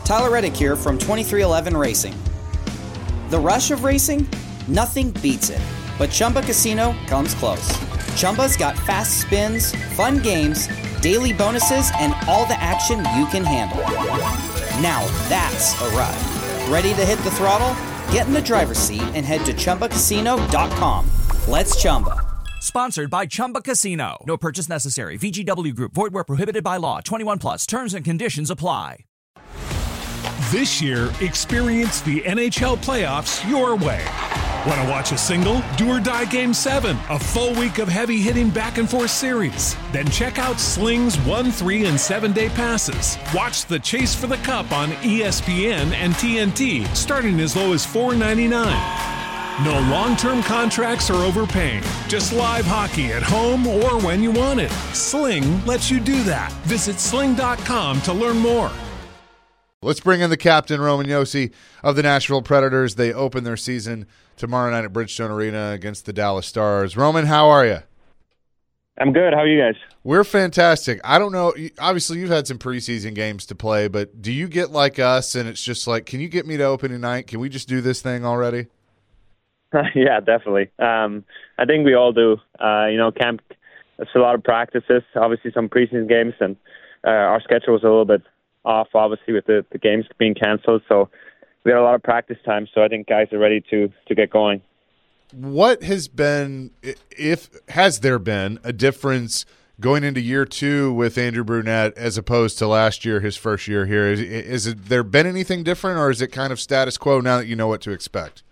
Tyler Reddick here from 2311 Racing. The rush of racing? Nothing beats it. But Chumba Casino comes close. Chumba's got fast spins, fun games, daily bonuses, and all the action you can handle. Now that's a ride. Ready to hit the throttle? Get in the driver's seat and head to ChumbaCasino.com. Let's Chumba. Sponsored by Chumba Casino. No purchase necessary. VGW Group. Void where prohibited by law. 21 plus. Terms and conditions apply. This year, experience the NHL playoffs your way. Want to watch a single? Do or die Game 7, a full week of heavy-hitting back-and-forth series. Then check out Sling's 1, 3, and 7-day passes. Watch the Chase for the Cup on ESPN and TNT, starting as low as $4.99. No long-term contracts or overpaying. Just live hockey at home or when you want it. Sling lets you do that. Visit sling.com to learn more. Let's bring in the captain, Roman Josi of the Nashville Predators. They open their season tomorrow night at Bridgestone Arena against the Dallas Stars. Roman, how are you? I'm good. How are you guys? We're fantastic. I don't know. Obviously, you've had some preseason games to play, but do you get like us and it's just like, can you get me to opening night? Can we just do this thing already? Yeah, definitely. I think we all do. Camp, it's a lot of practices, obviously some preseason games, and our schedule was a little bit off, obviously, with the games being canceled. So we had a lot of practice time, so I think guys are ready to get going. What has been, has there been a difference going into year 2 with Andrew Brunette as opposed to last year, his first year here? Is there been anything different, or is it kind of status quo now that you know what to expect?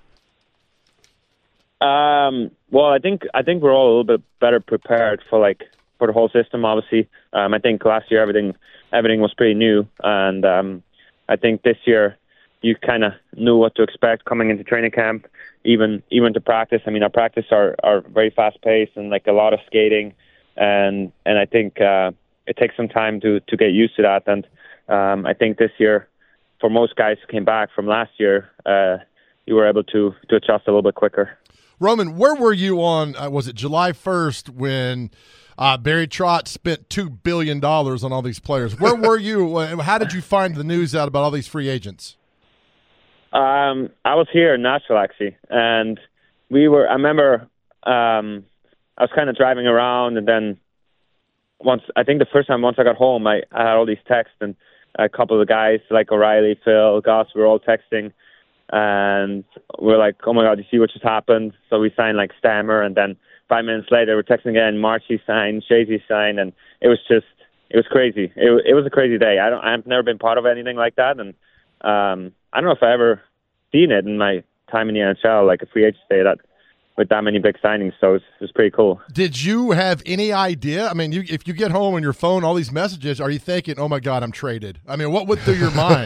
Well, I think we're all a little bit better prepared for the whole system. Obviously, I think last year everything was pretty new, and I think this year you kind of knew what to expect coming into training camp, even to practice. I mean, our practice are very fast paced and like a lot of skating, and I think it takes some time to get used to that. And I think this year, for most guys who came back from last year, you were able to adjust a little bit quicker. Roman, where were you on, was it July 1st when Barry Trotz spent $2 billion on all these players? Where were you? How did you find the news out about all these free agents? I was here in Nashville, actually, and I remember I was kind of driving around, and then once I got home, I had all these texts, and a couple of the guys like O'Reilly, Phil, Goss, we were all texting. And we're like, oh my God, you see what just happened? So we signed like Stammer, and then 5 minutes later we're texting again, Marchie signed, Shazy signed, and it was crazy. It was a crazy day. I've never been part of anything like that, and I don't know if I ever seen it in my time in the NHL, like a free agent day that with that many big signings. So it was pretty cool. Did you have any idea? I mean, if you get home on your phone, all these messages, are you thinking, oh my God, I'm traded? I mean, what went through your mind?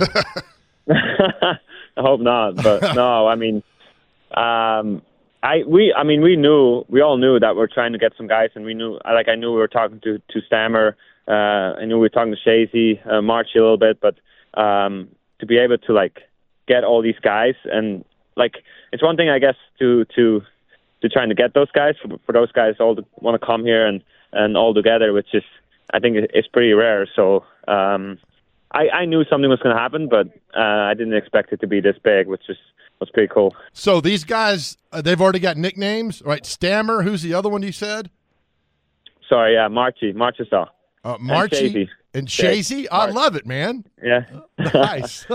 I hope not, but no. I mean, we all knew that we're trying to get some guys, and we knew, I knew we were talking to Stammer. I knew we were talking to Shazy, Marchie a little bit, but to be able to get all these guys, and it's one thing, I guess, to trying to get those guys, for those guys all to want to come here and all together, which is, I think, it's pretty rare. So. I knew something was going to happen, but I didn't expect it to be this big, which was pretty cool. So these guys, they've already got nicknames, right? Stammer, who's the other one you said? Sorry, yeah, Marchessault. Marchie and Shazy? I love it, man. Yeah. Nice.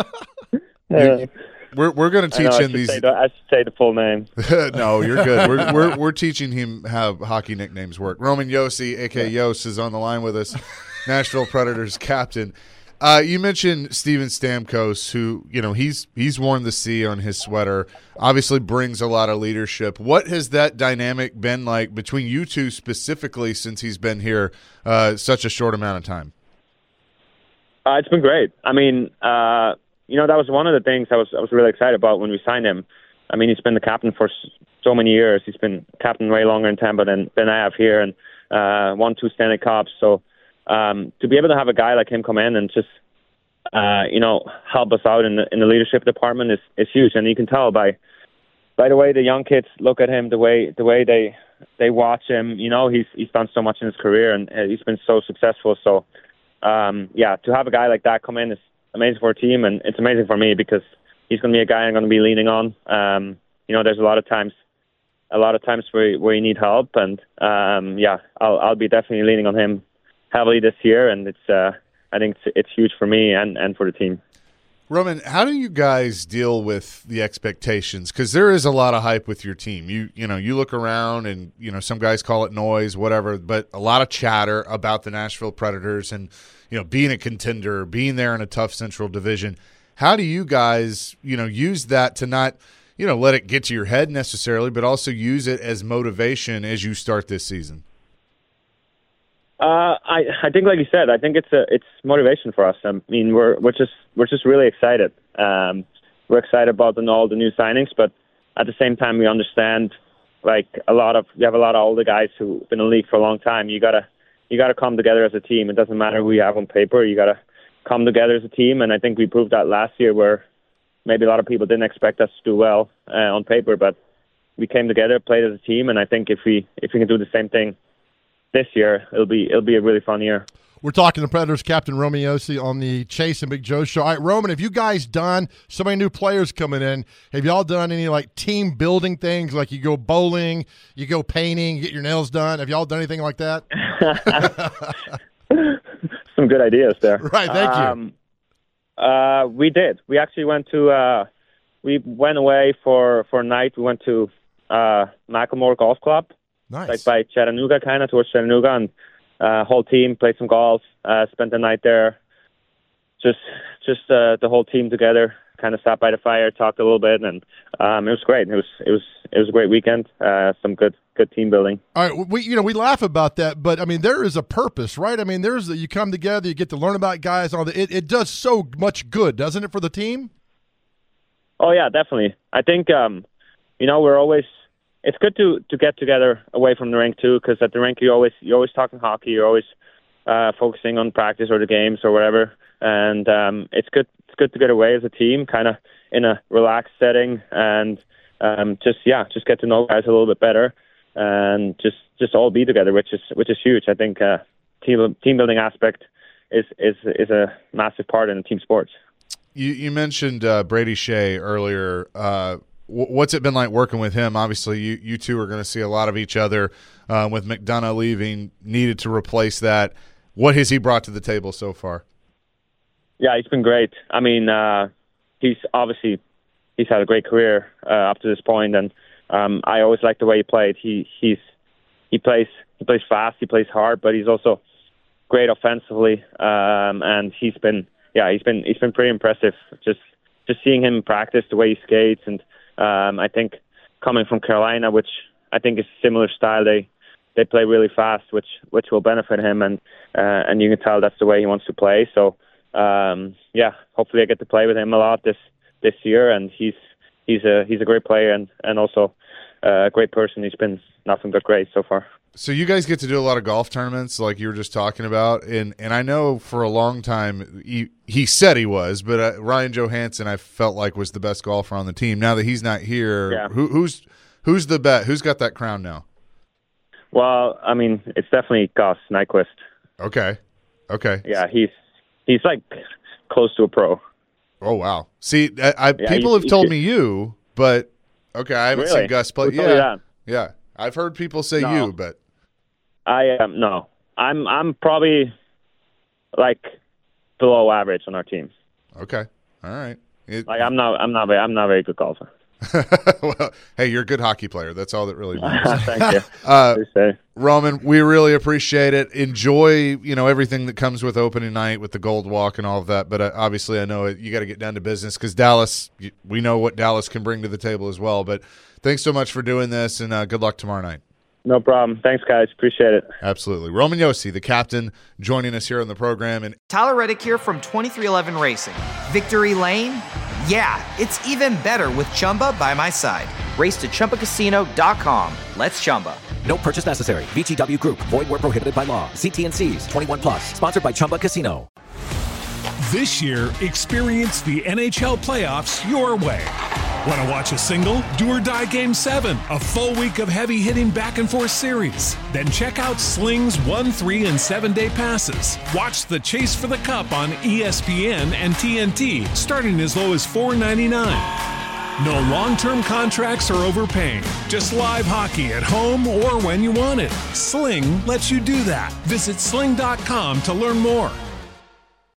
We're going to teach him these. I should say the full name. No, you're good. We're teaching him how hockey nicknames work. Roman Josi, a.k.a. Yos, is on the line with us, Nashville Predators captain. You mentioned Steven Stamkos, who, he's worn the C on his sweater, obviously brings a lot of leadership. What has that dynamic been like between you two specifically since he's been here such a short amount of time? It's been great. I mean, that was one of the things I was really excited about when we signed him. I mean, he's been the captain for so many years. He's been captain way longer in Tampa than I have here, and won 2 Stanley Cups. So to be able to have a guy like him come in and just help us out in the leadership department is huge, and you can tell by the way the young kids look at him, the way they watch him. He's done so much in his career, and he's been so successful. So to have a guy like that come in amazing for our team, and it's amazing for me because he's going to be a guy I'm going to be leaning on. There's a lot of times where you need help, and I'll be definitely leaning on him heavily this year, and I think it's huge for me and for the team. Roman, how do you guys deal with the expectations? Because there is a lot of hype with your team. You look around and, some guys call it noise, whatever, but a lot of chatter about the Nashville Predators and, being a contender, being there in a tough Central Division. How do you guys, use that to not, let it get to your head necessarily, but also use it as motivation as you start this season? I think, like you said, I think it's motivation for us. I mean, we're just really excited. We're excited about all the new signings, but at the same time, we understand we have a lot of older guys who've been in the league for a long time. You gotta come together as a team. It doesn't matter who you have on paper. You gotta come together as a team, and I think we proved that last year, where maybe a lot of people didn't expect us to do well on paper, but we came together, played as a team, and I think if we can do the same thing this year, it'll be a really fun year. We're talking to Predators captain Roman Josi on the Chase and Big Joe show. All right, Roman, have you guys done so many new players coming in? Have y'all done any team building things, like you go bowling, you go painting, you get your nails done? Have y'all done anything like that? Some good ideas there. Right, thank you. We did. We actually went away for a night. We went to Macklemore Golf Club. Nice. By Chattanooga, kind of towards Chattanooga, and whole team played some golf. Spent the night there. Just the whole team together. Kind of sat by the fire, talked a little bit, and it was great. It was a great weekend. Some good team building. All right, we laugh about that, but I mean there is a purpose, right? I mean you come together, you get to learn about guys. It does so much good, doesn't it, for the team? Oh yeah, definitely. I think we're always. It's good to get together away from the rink too, because at the rink you're always talking hockey, you're always focusing on practice or the games or whatever, and it's good to get away as a team, kind of in a relaxed setting, and just get to know guys a little bit better, and just all be together, which is huge. I think team building aspect is a massive part in team sports. You mentioned Brady Shea earlier. What's it been like working with him? Obviously, you two are going to see a lot of each other. With McDonough leaving, needed to replace that. What has he brought to the table so far? Yeah, he's been great. I mean, he's had a great career up to this point, and I always liked the way he played. He plays fast, he plays hard, but he's also great offensively, and he's been pretty impressive. Just seeing him practice, the way he skates, and I think coming from Carolina, which I think is a similar style, they play really fast, which will benefit him, and you can tell that's the way he wants to play. So hopefully I get to play with him a lot this year, and he's a great player and also a great person. He's been nothing but great so far. So you guys get to do a lot of golf tournaments like you were just talking about, and I know for a long time he said he was, but Ryan Johansson I felt like was the best golfer on the team. Now that he's not here, yeah. Who's the best? Who's got that crown now? Well, I mean, it's definitely Gus Nyquist. Okay. Yeah, he's like close to a pro. Oh wow! See, people have told me you, but okay, I haven't seen Gus play. Yeah. I've heard people say you, but I am no. I'm probably like below average on our team. Okay, all right. I'm not a very good golfer. Well, hey, you're a good hockey player. That's all that really matters. Thank you. Roman, we really appreciate it. Enjoy, everything that comes with opening night, with the Gold Walk and all of that. But obviously, I know you got to get down to business because Dallas. We know what Dallas can bring to the table as well. But thanks so much for doing this, and good luck tomorrow night. No problem. Thanks, guys. Appreciate it. Absolutely. Roman Josi, the captain, joining us here on the program. And Tyler Reddick here from 2311 Racing. Victory Lane? Yeah, it's even better with Chumba by my side. Race to ChumbaCasino.com. Let's Chumba. No purchase necessary. VGW Group. Void where prohibited by law. See T&Cs. 21+. Sponsored by Chumba Casino. This year, experience the NHL playoffs your way. Want to watch a single, do or die Game 7, a full week of heavy-hitting back-and-forth series? Then check out Sling's 1, 3, and 7-day passes. Watch the Chase for the Cup on ESPN and TNT, starting as low as $4.99. No long-term contracts or overpaying. Just live hockey at home or when you want it. Sling lets you do that. Visit sling.com to learn more.